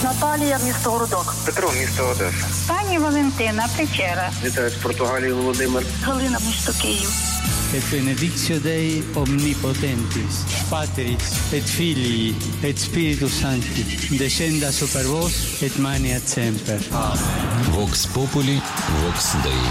Наталія, місто Городок. Петро, місто Одеса. Пані Валентина, Печера. Вітаю з Португалії, Володимир. Галина, місто Київ. Et benedictio Dei omnipotentis, Patris et Filii et Spiritus Sancti, descenda super vos et maniat semper. Vox Populi, Vox Dei.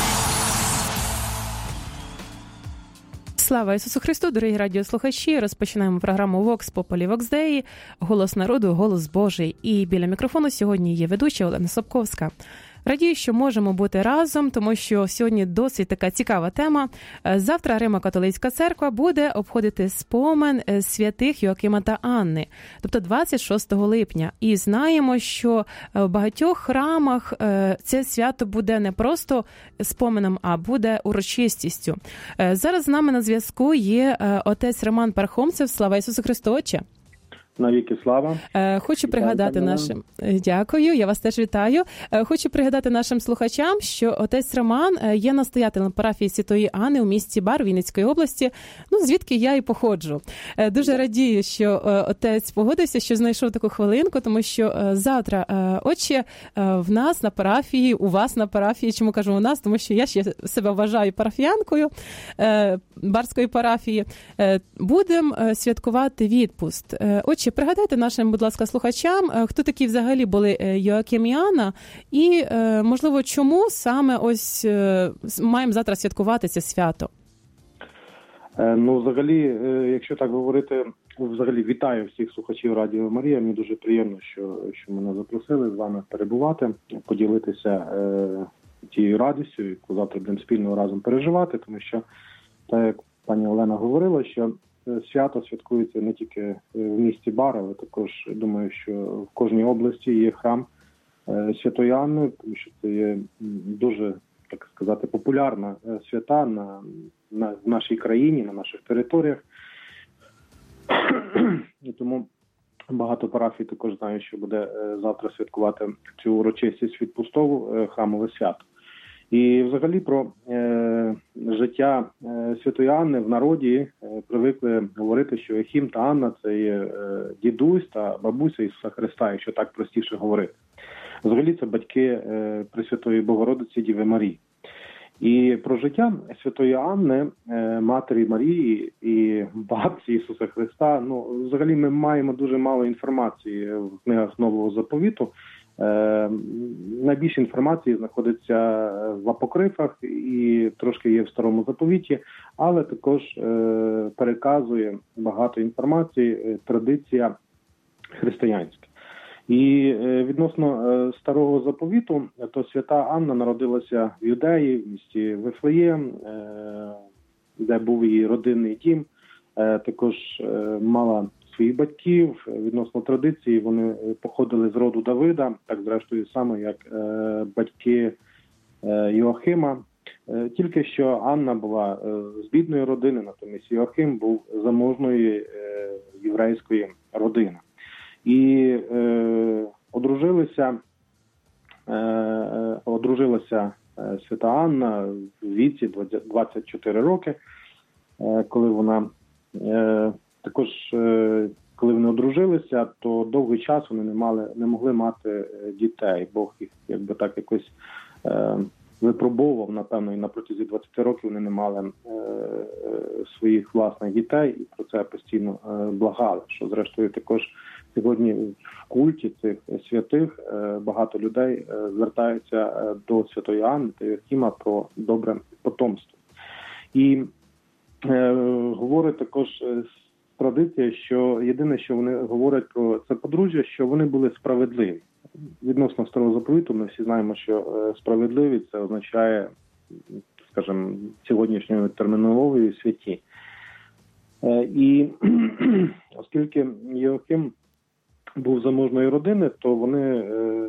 Слава Ісусу Христу, дорогі радіослухачі! Розпочинаємо програму Vox Populi, Vox Dei, голос народу, голос Божий. І біля мікрофону сьогодні є ведуча Олена Собковська. Радію, що можемо бути разом, тому що сьогодні досить така цікава тема. Завтра Римо-католицька церква буде обходити спомин святих Йоакима та Анни, тобто 26 липня. І знаємо, що в багатьох храмах це свято буде не просто спомином, а буде урочистістю. Зараз з нами на зв'язку є отець Роман Пархомцев. Слава Ісусу Христу, Отче! Навіки слава. Хочу пригадати нашим... Дякую, я вас теж вітаю. Хочу пригадати нашим слухачам, що отець Роман є настоятелем парафії Святої Анни у місті Бар Вінницької області, звідки я і походжу. Дуже радію, що отець погодився, що знайшов таку хвилинку, тому що завтра, Отче, в нас на парафії, у вас на парафії, чому кажу у нас, тому що я ще себе вважаю парафіянкою Барської парафії, будемо святкувати відпуст. Отче, пригадайте нашим, будь ласка, слухачам, хто такі взагалі були Йоаким і Анна, і, можливо, чому саме ось маємо завтра святкувати це свято? Взагалі, якщо так говорити, взагалі вітаю всіх слухачів Радіо Марія. Мені дуже приємно, що мене запросили з вами перебувати, поділитися тією радістю, яку завтра будемо спільно разом переживати, тому що, так як пані Олена говорила, що свято святкується не тільки в місті Бар, але також, думаю, що в кожній області є храм Святої Анни, тому що це є дуже, так сказати, популярна свята в нашій країні, на наших територіях. І тому багато парафій також знають, що буде завтра святкувати цю урочистість відпустову храмове свято. І взагалі про життя Святої Анни в народі привикли говорити, що Йоахим та Анна – це є дідусь та бабуся Ісуса Христа, якщо так простіше говорити. Взагалі це батьки Пресвятої Богородиці Діви Марії. І про життя Святої Анни, матері Марії і бабці Ісуса Христа, взагалі ми маємо дуже мало інформації в книгах Нового Заповіту. Найбільше інформації знаходиться в апокрифах і трошки є в Старому Заповіті, але також переказує багато інформації традиція християнська. І відносно Старого Заповіту, то свята Анна народилася в Юдеї, в місті Вифлеєм, де був її родинний дім, також мала своїх батьків. Відносно традиції вони походили з роду Давида, так зрештою саме як батьки Йоахима. Тільки що Анна була з бідної родини, натомість Йоахим був заможної єврейської родини. І одружилася свята Анна в віці 24 роки, коли вона також, коли вони одружилися, то довгий час вони не могли мати дітей. Бог їх якось випробовував, напевно, і на протязі 20 років вони не мали своїх власних дітей, і про це постійно благали, що зрештою також сьогодні в культі цих святих багато людей звертаються до Святої Анни та Йоахима про добре потомство. І говорить також традиція, що єдине, що вони говорять про це подружжя, що вони були справедливі. Відносно Старого Заповіту ми всі знаємо, що справедливі це означає, скажімо, сьогоднішньою термінологією святі. І оскільки Йоахим був заможної родини, то вони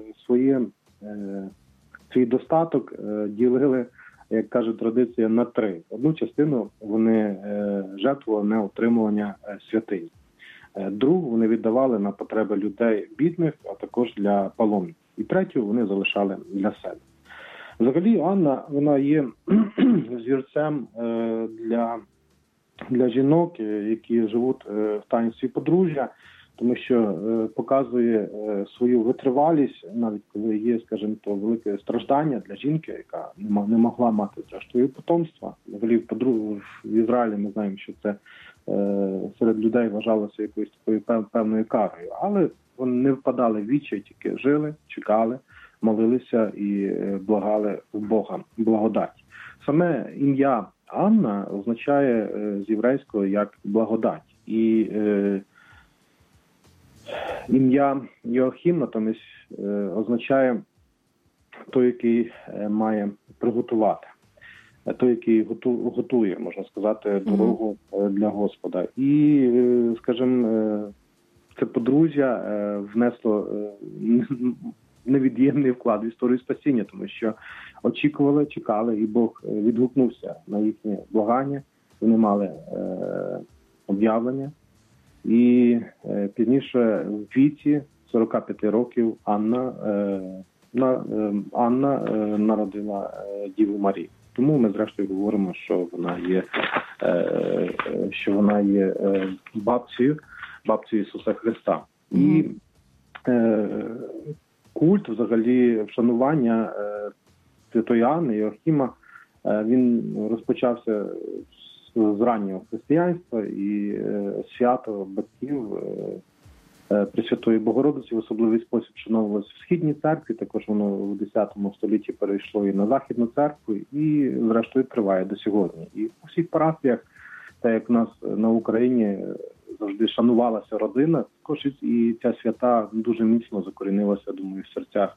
свій достаток ділили, як каже традиція, на 3. Одну частину вони жертвували на отримування святині. Другу вони віддавали на потреби людей бідних, а також для паломників. І третю вони залишали для себе. Взагалі Анна, вона є взірцем для жінок, які живуть в таїнстві подружжя, тому що показує свою витривалість, навіть коли є, скажімо, то велике страждання для жінки, яка не могла мати зрештою потомства. Взагалі в Ізраїлі ми знаємо, що це серед людей вважалося якоюсь такою певною карою, але вони не впадали в відчай, тільки жили, чекали, молилися і благали в Бога благодать. Саме ім'я Анна означає з єврейського як благодать. І ім'я Йоахим натомість означає той, який має приготувати, той, який готує, можна сказати, дорогу для Господа. І, скажімо, це подружжя внесло невід'ємний вклад в історію спасіння, тому що очікували, чекали, і Бог відгукнувся на їхнє благання. Вони мали об'явлення. І пізніше в віці 45 років Анна народила Діву Марію. Тому ми зрештою говоримо, що вона є бабцею Ісуса Христа. І культ, взагалі, вшанування святої Анни, Йоахима, він розпочався з раннього християнства, і свято батьків Пресвятої Богородиці в особливий спосіб вшановувалося в Східній церкві, також воно в X столітті перейшло і на Західну церкву, і зрештою триває до сьогодні. І у всіх парафіях, так як в нас на Україні завжди шанувалася родина, також і ця свята дуже міцно закорінилася, думаю, в серцях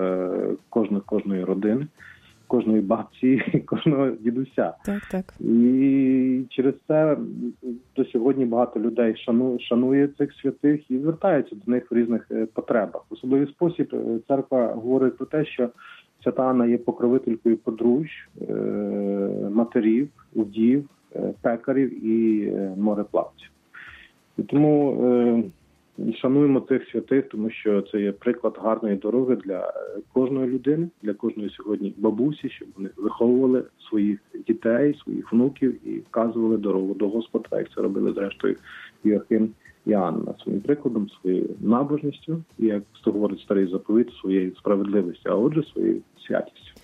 кожної родини, кожної бабці, кожного дідуся. Так. І через це до сьогодні багато людей шанує цих святих і звертаються до них в різних потребах. В особливий спосіб церква говорить про те, що свята Анна є покровителькою подружжя, матерів, вдів, пекарів і мореплавців. І тому шануємо цих святих, тому що це є приклад гарної дороги для кожної людини, для кожної сьогодні бабусі, щоб вони виховували своїх дітей, своїх внуків і вказували дорогу до Господа, як це робили зрештою Йоахим і Анна, своїм прикладом, своєю набожністю, і, як говорить старий заповіт, своєю справедливістю, а отже, своєю святістю.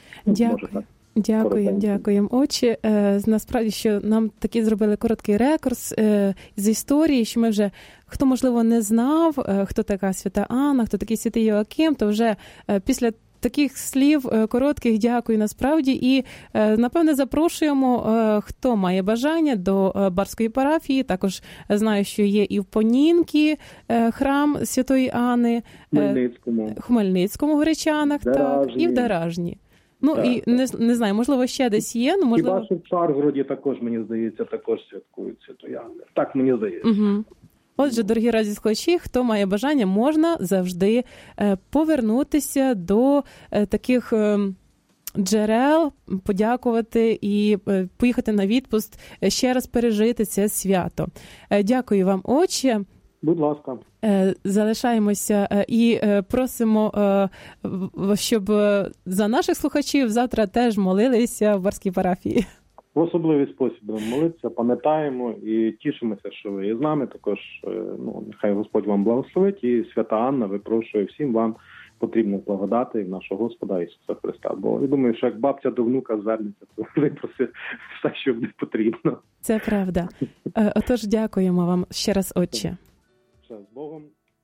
Дякуємо, отче. Насправді, що нам таки зробили короткий рекурс з історії, що ми вже, хто, можливо, не знав, хто така свята Анна, хто такий святий Йоахим, то вже після таких слів коротких дякую насправді. І, напевне, запрошуємо, хто має бажання, до Барської парафії. Також знаю, що є і в Понінки храм святої Анни, Хмельницькому в Гречанах, так, і в Даражні. Ну, так, і не знаю, можливо, ще десь є. Ну, можливо... Хіба що в Царгороді також, мені здається, також святкують святої Анни. Так мені здається. Угу. Отже, дорогі радіослухачі, хто має бажання, можна завжди повернутися до таких джерел, подякувати і поїхати на відпуст, ще раз пережити це свято. Дякую вам, отче. Будь ласка. Залишаємося і просимо, щоб за наших слухачів завтра теж молилися в Барській парафії. В особливий спосіб будемо молитися, пам'ятаємо і тішимося, що ви є з нами. Також нехай Господь вам благословить, і свята Анна випрошує всім вам потрібних благодати в нашого Господа Ісуса Христа. Бо я думаю, що як бабця до внука звернеться, то випросить все, що буде потрібно. Це правда. Отож, дякуємо вам ще раз, отче. З Богом.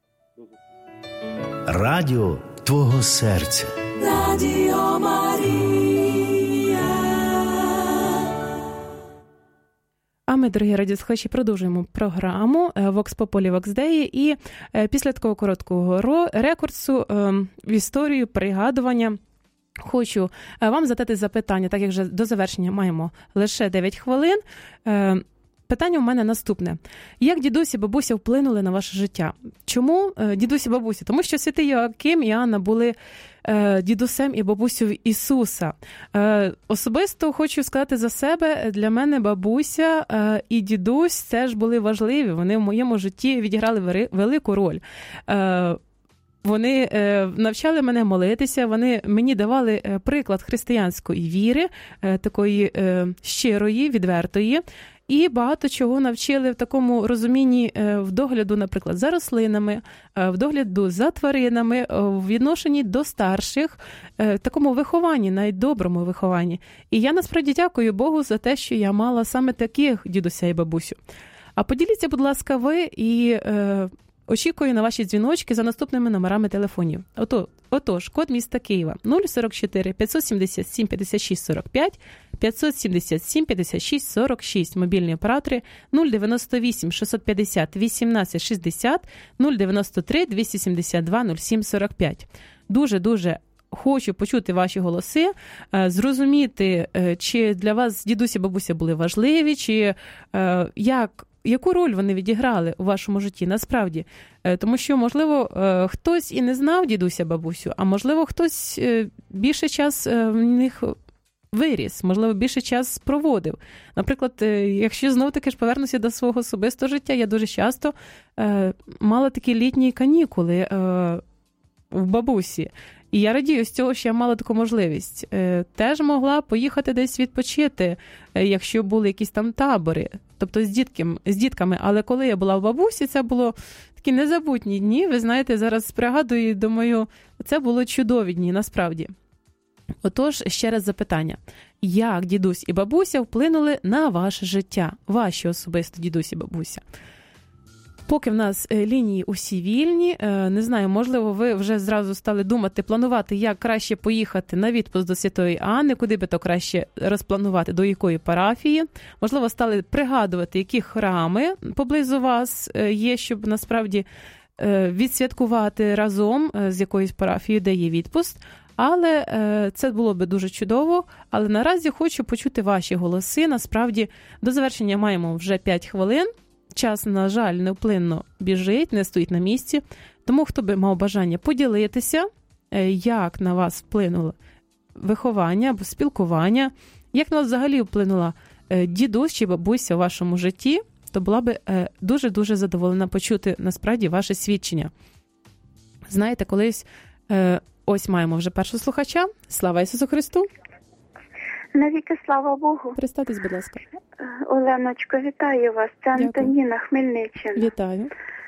Радіо твого серця. Радіо Марія. А ми, дорогі радіослухачі, продовжуємо програму Vox Populi, Vox Dei. І після такого короткого рекурсу в історію пригадування хочу вам задати запитання, так як вже до завершення маємо лише 9 хвилин. Питання у мене наступне. Як дідусь і бабуся вплинули на ваше життя? Чому дідусь і бабуся? Тому що святий Йоахим і Анна були дідусем і бабусею Ісуса. Особисто хочу сказати за себе, для мене бабуся і дідусь теж були важливі. Вони в моєму житті відіграли велику роль. Вони навчали мене молитися, вони мені давали приклад християнської віри, такої щирої, відвертої. і багато чого навчили в такому розумінні в догляду, наприклад, за рослинами, в догляду за тваринами, в відношенні до старших, в такому вихованні, навіть доброму вихованні. І я насправді дякую Богу за те, що я мала саме таких дідуся і бабусю. А поділіться, будь ласка, ви, і очікую на ваші дзвіночки за наступними номерами телефонів. Отож, код міста Києва 044 577 56 45, 577 56 46, мобільні оператори 098 650 18 60, 093 272 07 45. Дуже-дуже хочу почути ваші голоси, зрозуміти, чи для вас дідусь і бабуся були важливі, чи яку роль вони відіграли у вашому житті, насправді. Тому що, можливо, хтось і не знав дідуся, бабусю, а можливо, хтось більше час в них виріс, можливо, більше час проводив. Наприклад, якщо знов-таки ж повернуся до свого особистого життя, я дуже часто мала такі літні канікули в бабусі. І я радію з цього, що я мала таку можливість. Теж могла поїхати десь відпочити, якщо були якісь там табори, тобто з дітками. Але коли я була в бабусі, це було такі незабутні дні. Ви знаєте, зараз пригадую і думаю, це було чудові дні, насправді. Отож, ще раз запитання. Як дідусь і бабуся вплинули на ваше життя? Ваші особисто дідусь і бабуся? Поки в нас лінії усі вільні, не знаю, можливо, ви вже зразу стали думати, планувати, як краще поїхати на відпуск до Святої Анни, куди би то краще розпланувати, до якої парафії. Можливо, стали пригадувати, які храми поблизу вас є, щоб насправді відсвяткувати разом з якоюсь парафією, де є відпуск. Але це було би дуже чудово. Але наразі хочу почути ваші голоси. Насправді, до завершення маємо вже 5 хвилин. Час, на жаль, невплинно біжить, не стоїть на місці. Тому, хто би мав бажання поділитися, як на вас вплинуло виховання або спілкування, як на вас взагалі вплинула дідусь чи бабуся в вашому житті, то була би дуже-дуже задоволена почути, насправді, ваше свідчення. Знаєте, колись, ось маємо вже першого слухача. Слава Ісусу Христу! Навіки слава Богу. Представтесь, будь ласка. Оленочко, вітаю вас. Це Антоніна, Хмельниччина. Вітаю.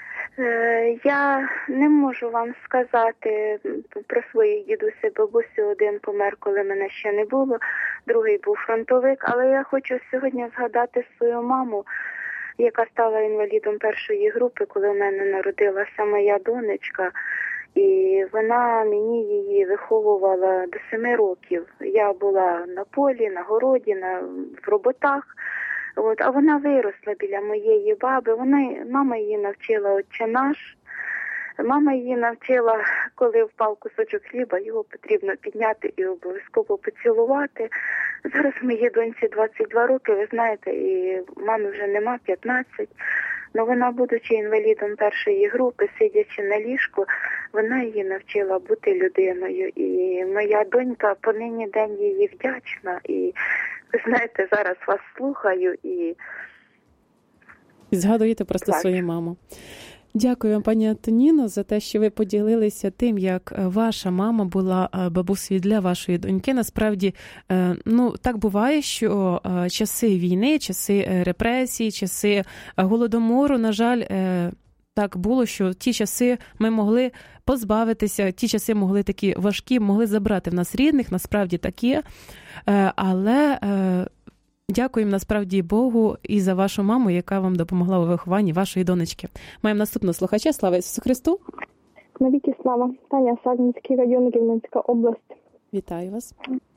Я не можу вам сказати про своїх дідуся і бабусю. Один помер, коли мене ще не було, другий був фронтовик. Але я хочу сьогодні згадати свою маму, яка стала інвалідом першої групи, коли в мене народилася моя донечка. І вона мені її виховувала до 7 років. Я була на полі, на городі, в роботах. А вона виросла біля моєї баби. Мама її навчила «Отче наш». Мама її навчила, коли впав кусочок хліба, його потрібно підняти і обов'язково поцілувати. Зараз моїй доньці 22 роки, ви знаєте, і мамі вже нема, 15. Но вона, будучи інвалідом першої групи, сидячи на ліжку, вона її навчила бути людиною. І моя донька по нині день її вдячна. І, ви знаєте, зараз вас слухаю і згадуєте просто свою маму. Дякую вам, пані Антоніно, за те, що ви поділилися тим, як ваша мама була бабусею для вашої доньки. Насправді, так буває, що часи війни, часи репресій, часи голодомору, на жаль, так було, що ті часи ми могли позбавитися, ті часи могли такі важкі, могли забрати в нас рідних, насправді такі, але дякуємо насправді Богу і за вашу маму, яка вам допомогла у вихованні вашої донечки. Маємо наступного слухача. Слава Ісусу Христу! Навіки слава. Таня, Сарненський район, Рівненська область. Вітаю вас.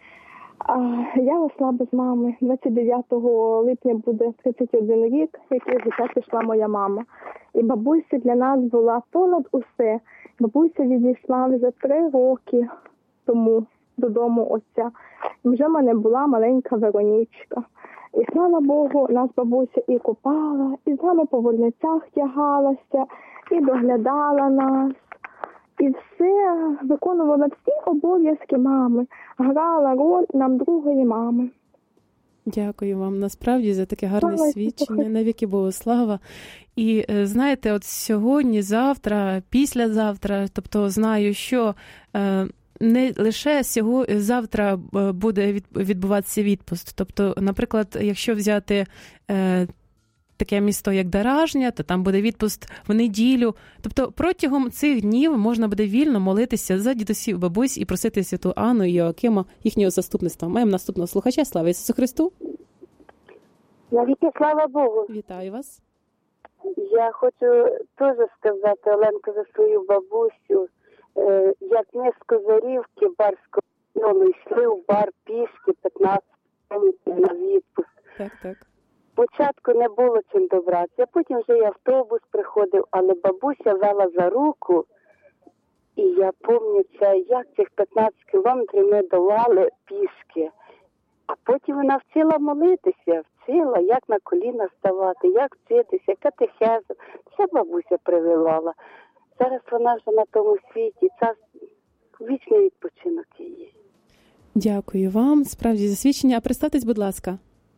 Я росла без мами. 29 липня буде 31 рік, як із життя пішла моя мама. І бабуся для нас була понад усе. Бабуся відійшла вже 3 роки тому додому отця. І вже в мене була маленька Веронічка. І слава Богу, нас бабуся і купала, і з нами по вольницях тягалася, і доглядала нас. І все виконувала всі обов'язки мами. Грала роль нам другої мами. Дякую вам насправді за таке гарне свідчення. Навіки Богу слава. І знаєте, от сьогодні, завтра, післязавтра, тобто знаю, що не лише завтра буде відбуватися відпуст. Тобто, наприклад, якщо взяти таке місто, як Даражня, то там буде відпуст в неділю. Тобто протягом цих днів можна буде вільно молитися за дідусів, бабусь і просити святу Анну і Йоакима їхнього заступництва. Маємо наступного слухача. Слава Ісусу Христу! Навіки слава Богу. Вітаю вас. Я хочу теж сказати, Оленко, за свою бабусю. Як ми з Козарівки барського району йшли в бар пішки 15 км на відпуск. Так. Спочатку не було чим добратися, потім вже і автобус приходив, але бабуся вела за руку. І я пам'ятаю, як цих 15 кілометрів ми долали пішки. А потім вона вчила молитися, як на коліна ставати, як вчитися, катехезу. Все бабуся прививала. Зараз вона вже на тому світі, час вічний відпочинок її. Дякую вам, справді, за свідчення. А представтесь, будь ласка.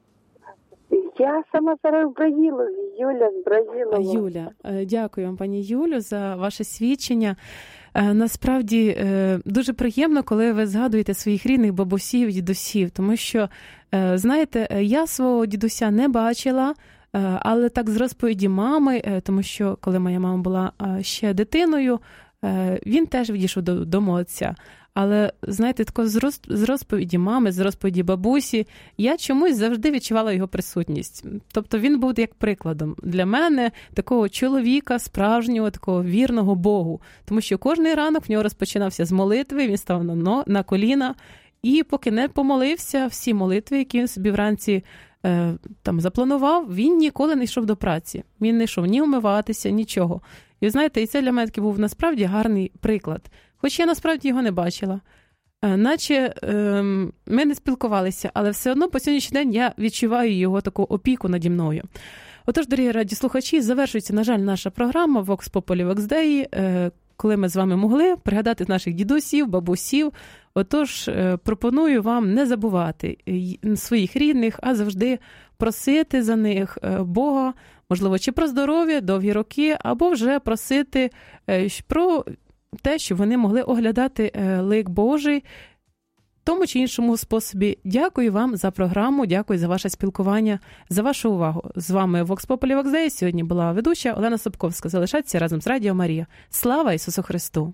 Я сама зараз в Браїлові, Юля з Браїлова. Юля, дякую вам, пані Юлю, за ваше свідчення. Насправді дуже приємно, коли ви згадуєте своїх рідних бабусів, дідусів, тому що, знаєте, я свого дідуся не бачила, але так з розповіді мами, тому що коли моя мама була ще дитиною, він теж відійшов до отця. Але, знаєте, тако з розповіді мами, з розповіді бабусі, я чомусь завжди відчувала його присутність. Тобто він був як прикладом для мене такого чоловіка, справжнього, такого вірного Богу. Тому що кожний ранок в нього розпочинався з молитви, він став на коліна, і поки не помолився, всі молитви, які він собі вранці там запланував, він ніколи не йшов до праці. Він не йшов ні умиватися, нічого. І знаєте, і це для мене такий був насправді гарний приклад. Хоч я насправді його не бачила. Наче ми не спілкувалися, але все одно по сьогоднішній день я відчуваю його таку опіку наді мною. Отож, дорогі радіослухачі, завершується, на жаль, наша програма Vox Populi, Vox Dei, коли ми з вами могли пригадати наших дідусів, бабусів. Отож, пропоную вам не забувати своїх рідних, а завжди просити за них Бога, можливо, чи про здоров'я, довгі роки, або вже просити про те, щоб вони могли оглядати лик Божий в тому чи іншому способі. Дякую вам за програму, дякую за ваше спілкування, за вашу увагу. З вами Vox Populi, Vox Dei. Сьогодні була ведуча Олена Собковська. Залишайтеся разом з Радіо Марія. Слава Ісусу Христу!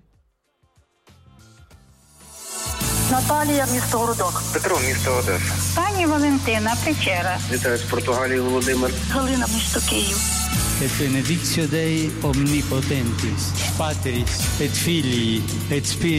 Наталія, місто Городок. Петро, місто Одеса. Пані Валентина, Печера. Вітаю з Португалії, Володимир. Галина, місто Київ. Et benedictio Dei omnipotentis, Patris et Filii et Spiritus